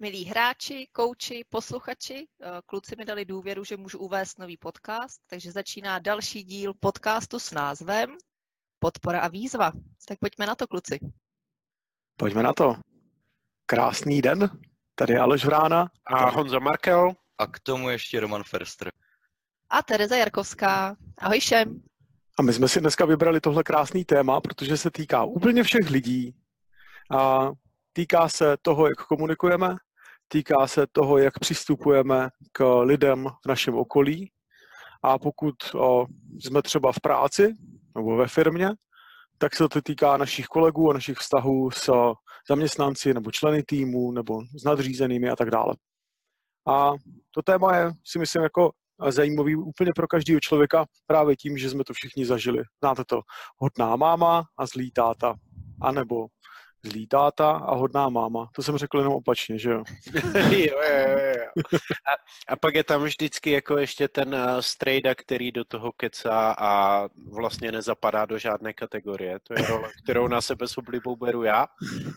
Milí hráči, kouči, posluchači, kluci mi dali důvěru, že můžu uvést nový podcast, takže začíná další díl podcastu s názvem Podpora a výzva. Tak pojďme na to, kluci. Pojďme na to. Krásný den. Tady je Aleš Vrána. A Honza Markel. A k tomu ještě Roman Ferster. A Tereza Jarkovská. Ahoj všem. A my jsme si dneska vybrali tohle krásný téma, protože se týká úplně všech lidí. A týká se toho, jak komunikujeme, týká se toho, jak přistupujeme k lidem v našem okolí. A pokud jsme třeba v práci nebo ve firmě, tak se to týká našich kolegů a našich vztahů s zaměstnanci nebo členy týmu nebo s nadřízenými a tak dále. A to téma je, si myslím, jako zajímavý úplně pro každého člověka právě tím, že jsme to všichni zažili. Znáte to, hodná máma a zlý táta, anebo zlý táta a hodná máma. To jsem řekl jenom opačně, že jo? jo. A pak je tam vždycky jako ještě ten strejda, který do toho kecá a vlastně nezapadá do žádné kategorie. To je role, kterou na sebe s oblibou beru já.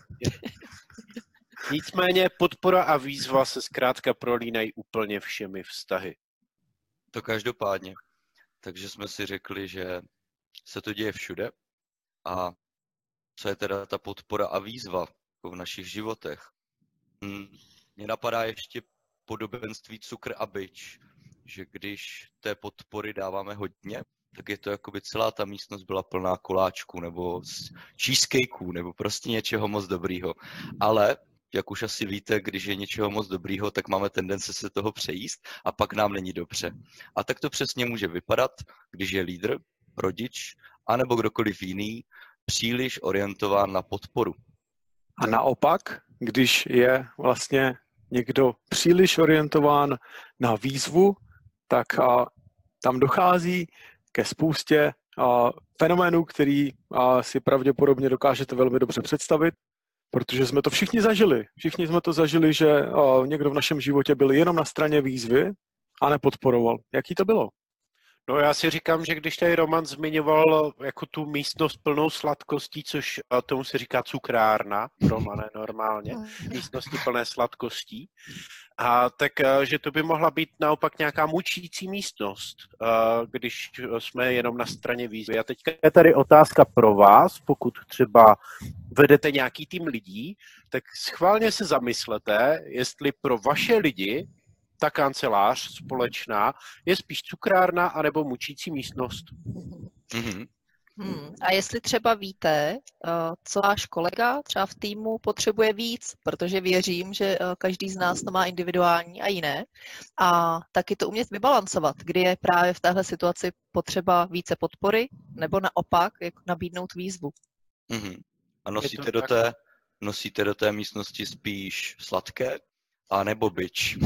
Nicméně podpora a výzva se zkrátka prolínají úplně všemi vztahy. To každopádně. Takže jsme si řekli, že se to děje všude a co je teda ta podpora a výzva v našich životech. Mně napadá ještě podobenství cukr a bič, že když té podpory dáváme hodně, tak je to jako by celá ta místnost byla plná koláčků nebo cheesecakeů nebo prostě něčeho moc dobrýho. Ale jak už asi víte, když je něčeho moc dobrýho, tak máme tendence se toho přejíst a pak nám není dobře. A tak to přesně může vypadat, když je lídr, rodič, anebo kdokoliv jiný příliš orientován na podporu. A naopak, když je vlastně někdo příliš orientován na výzvu, tak tam dochází ke spoustě fenoménů, který si pravděpodobně dokážete velmi dobře představit, protože jsme to všichni zažili. Všichni jsme to zažili, že někdo v našem životě byl jenom na straně výzvy a nepodporoval. Jaký to bylo? No já si říkám, že když tady Roman zmiňoval jako tu místnost plnou sladkostí, což tomu se říká cukrárna, Romane normálně, místnosti plné sladkostí, a tak, že to by mohla být naopak nějaká mučící místnost, když jsme jenom na straně výzvy. A teďka je tady otázka pro vás, pokud třeba vedete nějaký tým lidí, tak schválně se zamyslete, jestli pro vaše lidi ta kancelář společná je spíš cukrárna anebo mučící místnost. A jestli třeba víte, co váš kolega třeba v týmu potřebuje víc, protože věřím, že každý z nás to má individuální a jiné, a taky to umět vybalancovat, kdy je právě v téhle situaci potřeba více podpory, nebo naopak jako nabídnout výzvu. A nosíte do té místnosti spíš sladké, anebo bič?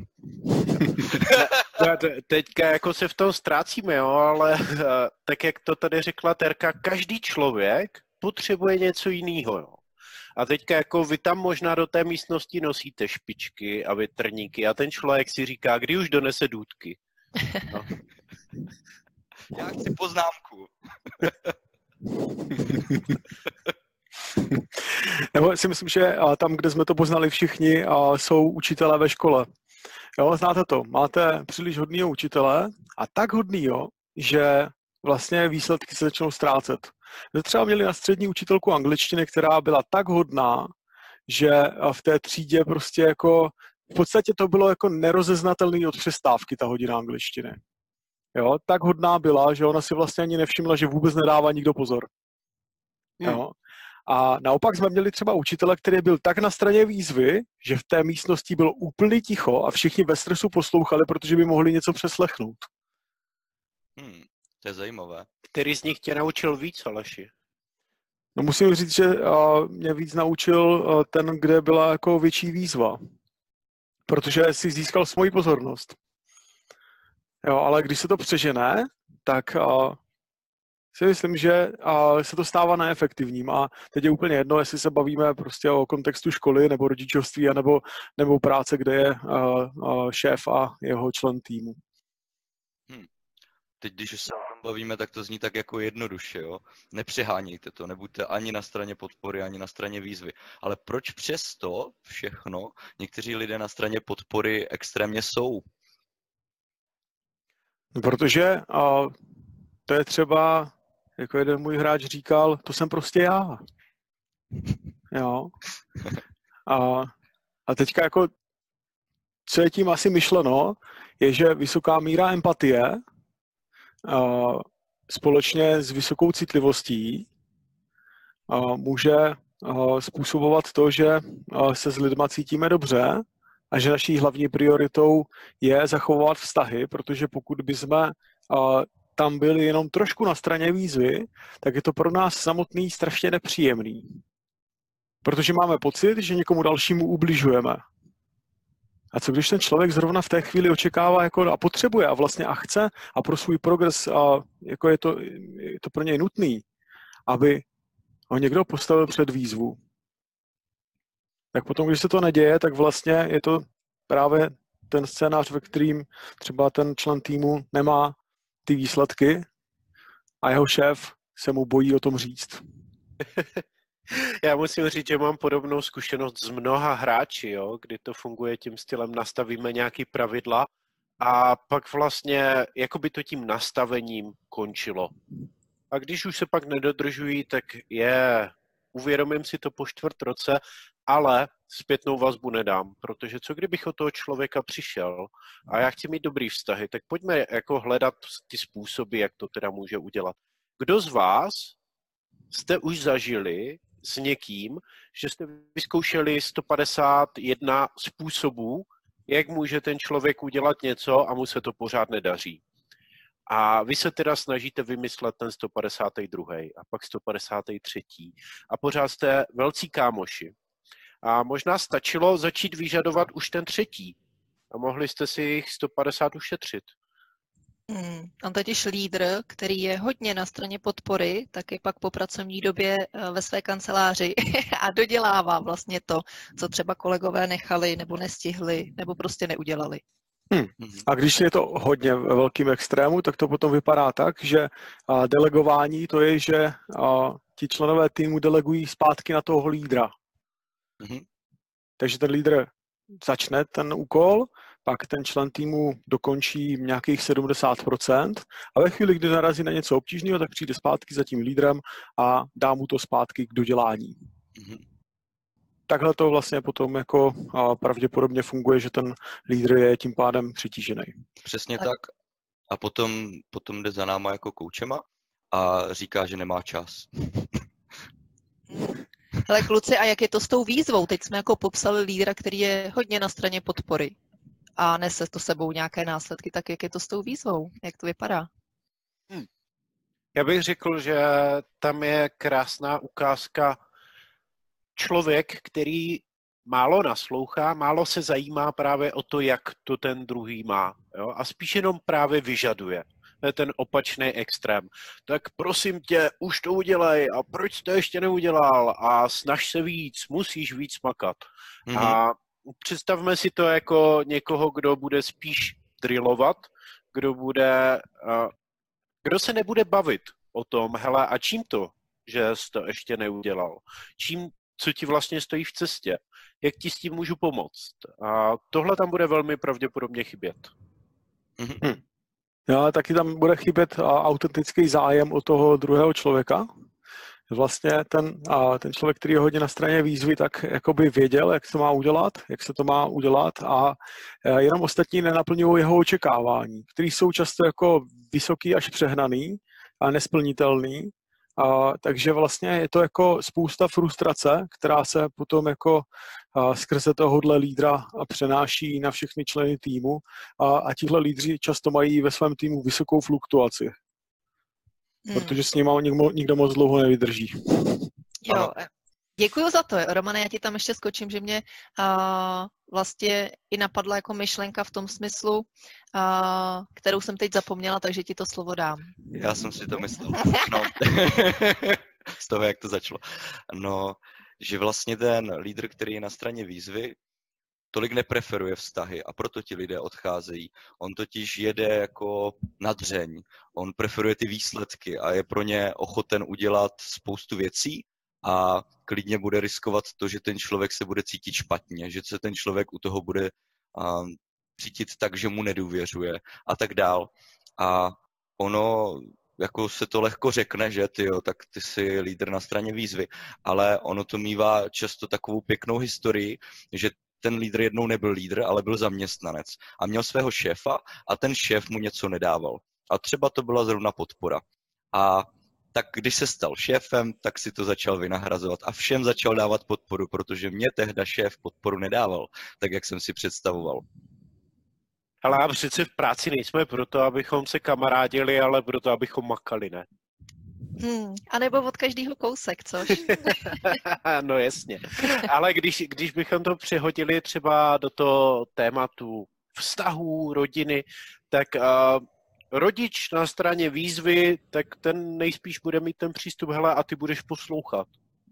Teďka jako se v tom ztrácíme, jo, ale tak jak to tady řekla Terka, každý člověk potřebuje něco jiného, jo. A teďka jako vy tam možná do té místnosti nosíte špičky a větrníky a ten člověk si říká, kdy už donese důtky. No. Já chci poznámku. Nebo si myslím, že tam, kde jsme to poznali všichni, jsou učitelé ve škole. Jo, znáte to. Máte příliš hodnýho učitele a tak hodnýho, že vlastně výsledky se začnou ztrácet. My třeba měli na střední učitelku angličtiny, která byla tak hodná, že v té třídě prostě jako v podstatě to bylo jako nerozeznatelný od přestávky ta hodina angličtiny. Jo, tak hodná byla, že ona si vlastně ani nevšimla, že vůbec nedává nikdo pozor. Jo. A naopak jsme měli třeba učitele, který byl tak na straně výzvy, že v té místnosti bylo úplně ticho a všichni ve stresu poslouchali, protože by mohli něco přeslechnout. To je zajímavé. Který z nich tě naučil víc, Aleši? No musím říct, že mě víc naučil ten, kde byla jako větší výzva. Protože si získal svoji pozornost. Jo, ale když se to přežené, tak si myslím, že se to stává neefektivním a teď je úplně jedno, jestli se bavíme prostě o kontextu školy nebo rodičovství nebo práce, kde je šéf a jeho člen týmu. teď, když už se o tom bavíme, tak to zní tak jako jednoduše, jo. Nepřehánějte to, nebuďte ani na straně podpory, ani na straně výzvy. Ale proč přesto všechno někteří lidé na straně podpory extrémně jsou? Protože to je třeba, jako jeden můj hráč říkal, to jsem prostě já. Jo. A teďka jako, co je tím asi myšleno, je, že vysoká míra empatie společně s vysokou citlivostí může způsobovat to, že se s lidma cítíme dobře a že naší hlavní prioritou je zachovat vztahy, protože pokud bychom tam byli jenom trošku na straně výzvy, tak je to pro nás samotný strašně nepříjemný. Protože máme pocit, že někomu dalšímu ubližujeme. A co když ten člověk zrovna v té chvíli očekává jako a potřebuje a vlastně a chce a pro svůj progres jako je to pro něj nutný, aby ho někdo postavil před výzvu. Tak potom, když se to neděje, tak vlastně je to právě ten scénář, ve kterým třeba ten člen týmu nemá ty výsledky a jeho šéf se mu bojí o tom říct. Já musím říct, že mám podobnou zkušenost s mnoha hráči, jo, kdy to funguje tím stylem, nastavíme nějaký pravidla a pak vlastně jakoby to tím nastavením končilo. A když už se pak nedodržují, tak uvědomím si to po 4 roce, ale zpětnou vazbu nedám, protože co kdybych od toho člověka přišel a já chci mít dobrý vztahy, tak pojďme jako hledat ty způsoby, jak to teda může udělat. Kdo z vás jste už zažili s někým, že jste vyzkoušeli 151 způsobů, jak může ten člověk udělat něco a mu se to pořád nedaří. A vy se teda snažíte vymyslet ten 152. a pak 153. a pořád jste velcí kámoši. A možná stačilo začít vyžadovat už ten 3. a mohli jste si jich 150 ušetřit. On totiž lídr, který je hodně na straně podpory, tak je pak po pracovní době ve své kanceláři a dodělává vlastně to, co třeba kolegové nechali nebo nestihli nebo prostě neudělali. A když je to hodně ve velkým extrému, tak to potom vypadá tak, že delegování to je, že ti členové týmu delegují zpátky na toho lídra. Takže ten lídr začne ten úkol, pak ten člen týmu dokončí nějakých 70% a ve chvíli, kdy narazí na něco obtížného, tak přijde zpátky za tím lídrem a dá mu to zpátky k dodělání. Takhle to vlastně potom jako pravděpodobně funguje, že ten lídr je tím pádem přetížený. Přesně tak. A potom jde za náma jako koučema a říká, že nemá čas. Hele kluci, a jak je to s tou výzvou? Teď jsme jako popsali lídra, který je hodně na straně podpory a nese to sebou nějaké následky, tak jak je to s tou výzvou? Jak to vypadá? Já bych řekl, že tam je krásná ukázka člověk, který málo naslouchá, málo se zajímá právě o to, jak to ten druhý má. Jo? A spíš jenom právě vyžaduje. To je ten opačný extrém. Tak prosím tě, už to udělej a proč jsi to ještě neudělal a snaž se víc, musíš víc makat. A představme si to jako někoho, kdo bude spíš drillovat, kdo se nebude bavit o tom, hele, a čím to, že jsi to ještě neudělal? Co ti vlastně stojí v cestě? Jak ti s tím můžu pomoct? A tohle tam bude velmi pravděpodobně chybět. Jo, taky tam bude chybět autentický zájem o toho druhého člověka. Vlastně ten člověk, který je hodně na straně výzvy, tak jakoby věděl, jak se to má udělat a jenom ostatní nenaplňují jeho očekávání, které jsou často jako vysoký až přehnaný a nesplnitelný. Takže vlastně je to jako spousta frustrace, která se potom jako skrze tohohle lídra přenáší na všechny členy týmu a tihle lídři často mají ve svém týmu vysokou fluktuaci, protože s nimi nikdo moc dlouho nevydrží. Jo, děkuju za to. Romane, já ti tam ještě skočím, že mě vlastně i napadla jako myšlenka v tom smyslu, kterou jsem teď zapomněla, takže ti to slovo dám. Já jsem si to myslel. No. Z toho, jak to začalo. No, že vlastně ten lídr, který je na straně výzvy, tolik nepreferuje vztahy a proto ti lidé odcházejí. On totiž jede jako na dřeň, on preferuje ty výsledky a je pro ně ochoten udělat spoustu věcí a klidně bude riskovat to, že ten člověk se bude cítit špatně, že se ten člověk u toho bude cítit tak, že mu nedůvěřuje a tak dál. A ono jako se to lehko řekne, že tak ty jsi lídr na straně výzvy, ale ono to mívá často takovou pěknou historii, že ten lídr jednou nebyl lídr, ale byl zaměstnanec a měl svého šéfa a ten šéf mu něco nedával. A třeba to byla zrovna podpora. A tak když se stal šéfem, tak si to začal vynahrazovat a všem začal dávat podporu, protože mě tehda šéf podporu nedával, tak jak jsem si představoval. Ale a přece v práci nejsme proto, abychom se kamarádili, ale proto, abychom makali, ne? A nebo od každého kousek, což? No jasně. Ale když bychom to přehodili třeba do toho tématu vztahů, rodiny, tak rodič na straně výzvy, tak ten nejspíš bude mít ten přístup, hele, a ty budeš poslouchat.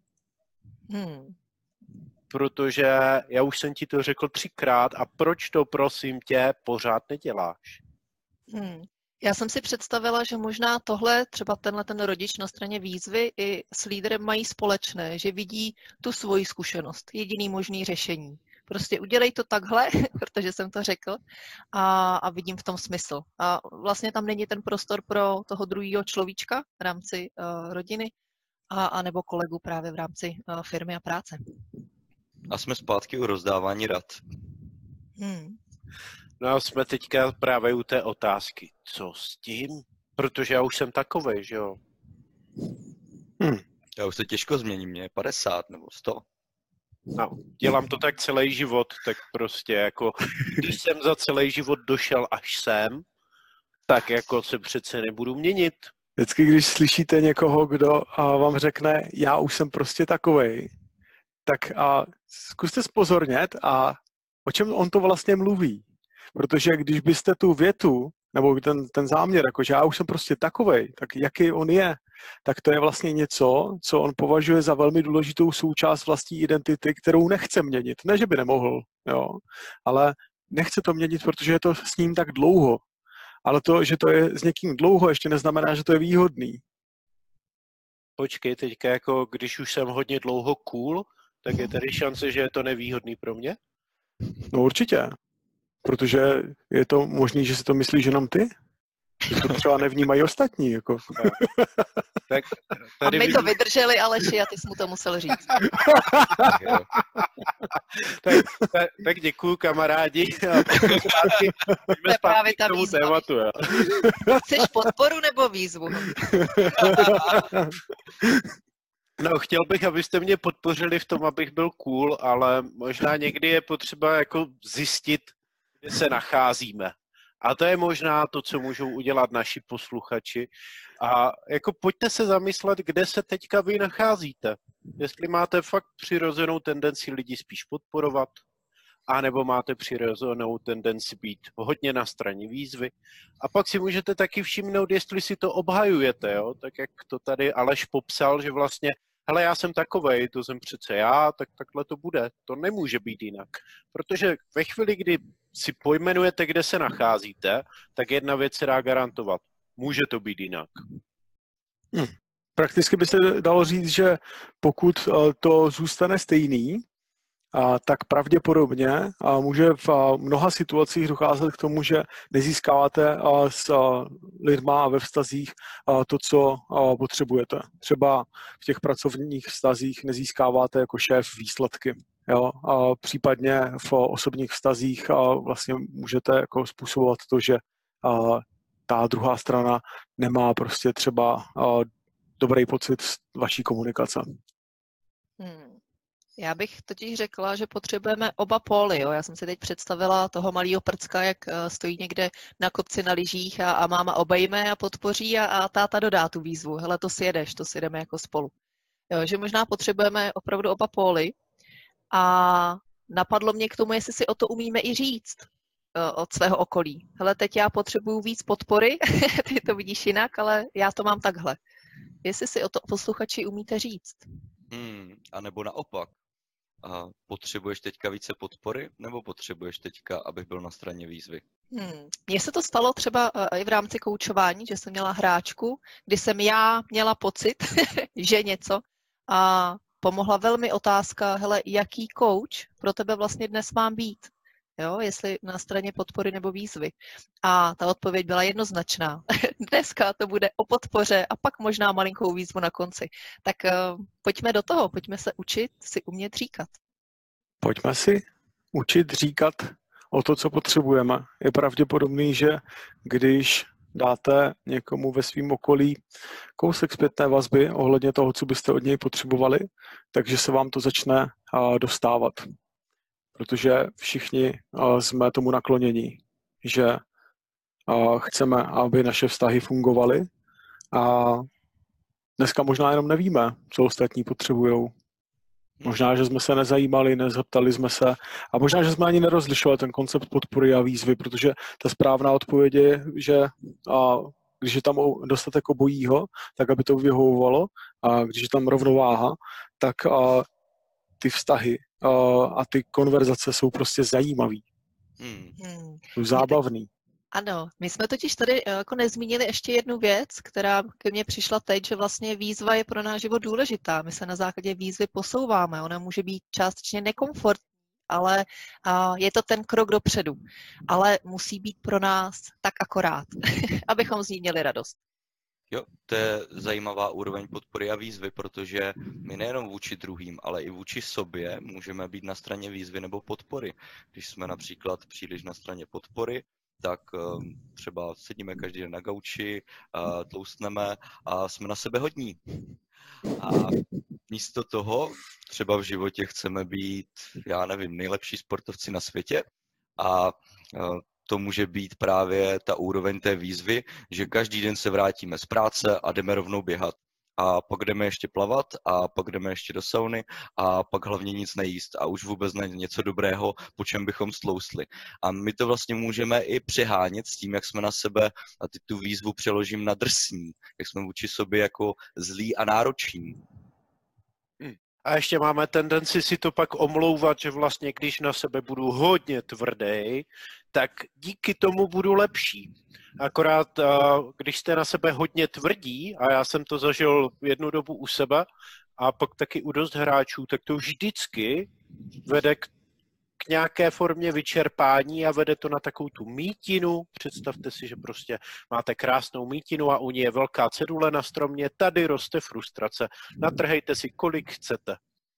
Protože já už jsem ti to řekl 3krát a proč to, prosím tě, pořád neděláš? Já jsem si představila, že možná tohle, třeba ten rodič na straně výzvy i s lídrem mají společné, že vidí tu svoji zkušenost, jediný možný řešení. Prostě udělej to takhle, protože jsem to řekl a vidím v tom smysl. A vlastně tam není ten prostor pro toho druhého človíčka v rámci rodiny a nebo kolegu právě v rámci firmy a práce. A jsme zpátky u rozdávání rad. No a jsme teďka právě u té otázky. Co s tím? Protože já už jsem takovej, že jo? Já už se těžko změním, mě je 50 nebo 100. No, dělám to tak celý život, tak prostě jako, když jsem za celý život došel až sem, tak jako se přece nebudu měnit. Vždycky, když slyšíte někoho, kdo vám řekne, já už jsem prostě takovej, tak zkuste zpozornět a o čem on to vlastně mluví. Protože když byste tu větu, nebo ten záměr, jakože já už jsem prostě takovej, tak jaký on je, tak to je vlastně něco, co on považuje za velmi důležitou součást vlastní identity, kterou nechce měnit. Ne, že by nemohl, jo, ale nechce to měnit, protože je to s ním tak dlouho. Ale to, že to je s někým dlouho, ještě neznamená, že to je výhodný. Počkej, teďka jako, když už jsem hodně dlouho cool, tak je tady šance, že je to nevýhodný pro mě? No určitě. Protože je to možný, že si to myslíš jenom ty? Že to třeba nevnímají ostatní. Jako. Tak a my to vydrželi, Aleši, a ty jsi mu to musel říct. tak děkuju, kamarádi. Jdeme zpátky k tomu tématu. Jo. Chceš podporu nebo výzvu? No, chtěl bych, abyste mě podpořili v tom, abych byl cool, ale možná někdy je potřeba jako zjistit, kde se nacházíme. A to je možná to, co můžou udělat naši posluchači. A jako pojďte se zamyslet, kde se teďka vy nacházíte. Jestli máte fakt přirozenou tendenci lidi spíš podporovat, anebo máte přirozenou tendenci být hodně na straně výzvy. A pak si můžete taky všimnout, jestli si to obhajujete, jo? Tak jak to tady Aleš popsal, že vlastně hele, já jsem takovej, to jsem přece já, tak takhle to bude. To nemůže být jinak. Protože ve chvíli, kdy si pojmenujete, kde se nacházíte, tak jedna věc se dá garantovat. Může to být jinak. Prakticky by se dalo říct, že pokud to zůstane stejný, tak pravděpodobně může v mnoha situacích docházet k tomu, že nezískáváte s lidma a ve vztazích to, co potřebujete. Třeba v těch pracovních vztazích nezískáváte jako šéf výsledky. Jo? A případně v osobních vztazích vlastně můžete jako způsobovat to, že ta druhá strana nemá prostě třeba dobrý pocit z vaší komunikace. Já bych totiž řekla, že potřebujeme oba póly. Jo? Já jsem si teď představila toho malého prcka, jak stojí někde na kopci na lyžích a máma obejme a podpoří a táta dodá tu výzvu. Hele, to si jedeš, to si jdeme jako spolu. Jo, že možná potřebujeme opravdu oba póly a napadlo mě k tomu, jestli si o to umíme i říct od svého okolí. Hele, teď já potřebuju víc podpory, ty to vidíš jinak, ale já to mám takhle. Jestli si o to posluchači umíte říct. A nebo naopak. potřebuješ teďka více podpory, nebo potřebuješ teďka, abych byl na straně výzvy? Mně se to stalo třeba i v rámci koučování, že jsem měla hráčku, kdy jsem já měla pocit, že něco a pomohla velmi otázka, hele, jaký coach pro tebe vlastně dnes mám být? Jo, jestli na straně podpory nebo výzvy. A ta odpověď byla jednoznačná. Dneska to bude o podpoře a pak možná malinkou výzvu na konci. Tak pojďme do toho, pojďme se učit si umět říkat. Pojďme si učit říkat o to, co potřebujeme. Je pravděpodobný, že když dáte někomu ve svém okolí kousek zpětné vazby ohledně toho, co byste od něj potřebovali, takže se vám to začne dostávat. Protože všichni jsme tomu naklonění, že chceme, aby naše vztahy fungovaly a dneska možná jenom nevíme, co ostatní potřebujou. Možná, že jsme se nezajímali, nezeptali jsme se a možná, že jsme ani nerozlišovali ten koncept podpory a výzvy, protože ta správná odpověď je, že když je tam dostatek obojího, tak aby to vyhovovalo a když je tam rovnováha, tak ty vztahy a ty konverzace jsou prostě zajímavý. Jsou zábavný. Ano, my jsme totiž tady jako nezmínili ještě jednu věc, která ke mně přišla teď, že vlastně výzva je pro náš život důležitá. My se na základě výzvy posouváme. Ona může být částečně nekomfortní, ale je to ten krok dopředu. Ale musí být pro nás tak akorát, abychom z ní měli radost. Jo, to je zajímavá úroveň podpory a výzvy, protože my nejenom vůči druhým, ale i vůči sobě můžeme být na straně výzvy nebo podpory. Když jsme například příliš na straně podpory, tak třeba sedíme každý den na gauči, tloustneme a jsme na sebe hodní. A místo toho třeba v životě chceme být, já nevím, nejlepší sportovci na světě a to může být právě ta úroveň té výzvy, že každý den se vrátíme z práce a jdeme rovnou běhat. A pak jdeme ještě plavat a pak jdeme ještě do sauny a pak hlavně nic nejíst a už vůbec ne něco dobrého, po čem bychom stloustli. A my to vlastně můžeme i přehánět s tím, jak jsme na sebe, a teď tu výzvu přeložím na drsní, jak jsme vůči sobě jako zlí a nároční. A ještě máme tendenci si to pak omlouvat, že vlastně když na sebe budu hodně tvrdý, tak díky tomu budu lepší. Akorát, když jste na sebe hodně tvrdí, a já jsem to zažil jednu dobu u sebe, a pak taky u dost hráčů, tak to vždycky vede k nějaké formě vyčerpání a vede to na takovou tu mítinu. Představte si, že prostě máte krásnou mítinu a u ní je velká cedule na stromě, tady roste frustrace. Natrhejte si, kolik chcete.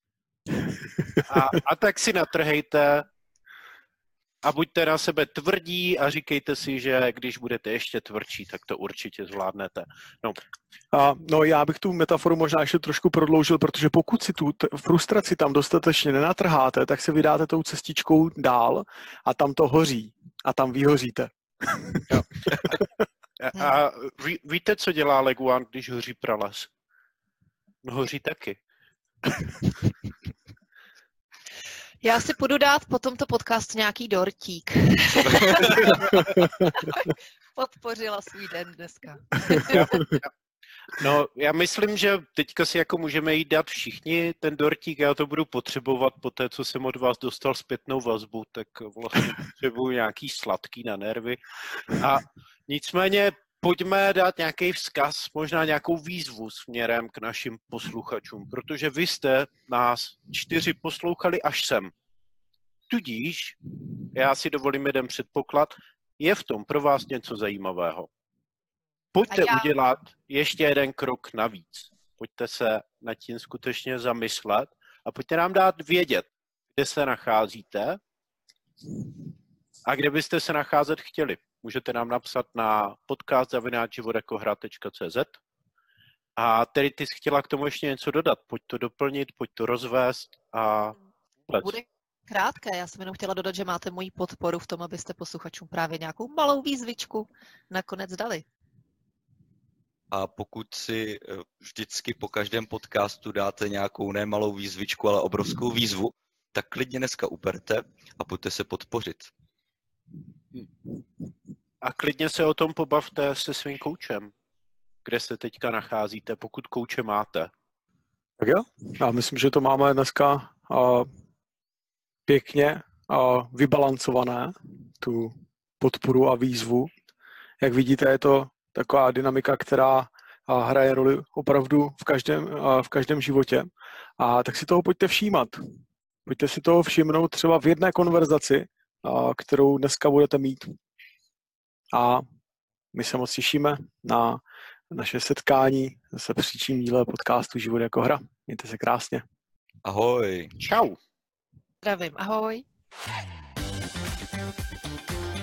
A tak si natrhejte a buďte na sebe tvrdí a říkejte si, že když budete ještě tvrdší, tak to určitě zvládnete. No já bych tu metaforu možná ještě trošku prodloužil, protože pokud si tu frustraci tam dostatečně nenatrháte, tak se vydáte tou cestičkou dál a tam to hoří a tam vyhoříte. Jo. A víte, co dělá leguán, když hoří prales? No hoří taky. Já si půjdu dát po tomto podcastu nějaký dortík. Podpořila svůj den dneska. No, já myslím, že teďka si jako můžeme jít dát všichni ten dortík, já to budu potřebovat po té, co jsem od vás dostal zpětnou vazbu, tak vlastně potřebuju nějaký sladký na nervy. A nicméně pojďme dát nějaký vzkaz, možná nějakou výzvu směrem k našim posluchačům, protože vy jste nás 4 poslouchali až sem. Tudíž, já si dovolím jeden předpoklad, je v tom pro vás něco zajímavého. Pojďte udělat ještě jeden krok navíc. Pojďte se nad tím skutečně zamyslet a pojďte nám dát vědět, kde se nacházíte a kde byste se nacházet chtěli. Můžete nám napsat na podcast@životekohra.cz a tedy ty jsi chtěla k tomu ještě něco dodat. Pojď to doplnit, pojď to rozvést a bude krátké. Já jsem jenom chtěla dodat, že máte moji podporu v tom, abyste posluchačům právě nějakou malou výzvičku nakonec dali. A pokud si vždycky po každém podcastu dáte nějakou ne malou výzvičku, ale obrovskou výzvu, tak klidně dneska uperte a pojďte se podpořit. A klidně se o tom pobavte se svým koučem, kde se teďka nacházíte, pokud kouče máte. Tak jo, já myslím, že to máme dneska pěkně vybalancované, tu podporu a výzvu. Jak vidíte, je to taková dynamika, která hraje roli opravdu v každém životě. A tak si toho pojďte všímat. Pojďte si toho všimnout třeba v jedné konverzaci, kterou dneska budete mít. A my se moc těšíme na naše setkání se příštím díle podcastu Život jako hra. Mějte se krásně. Ahoj. Čau. Zdravím, ahoj.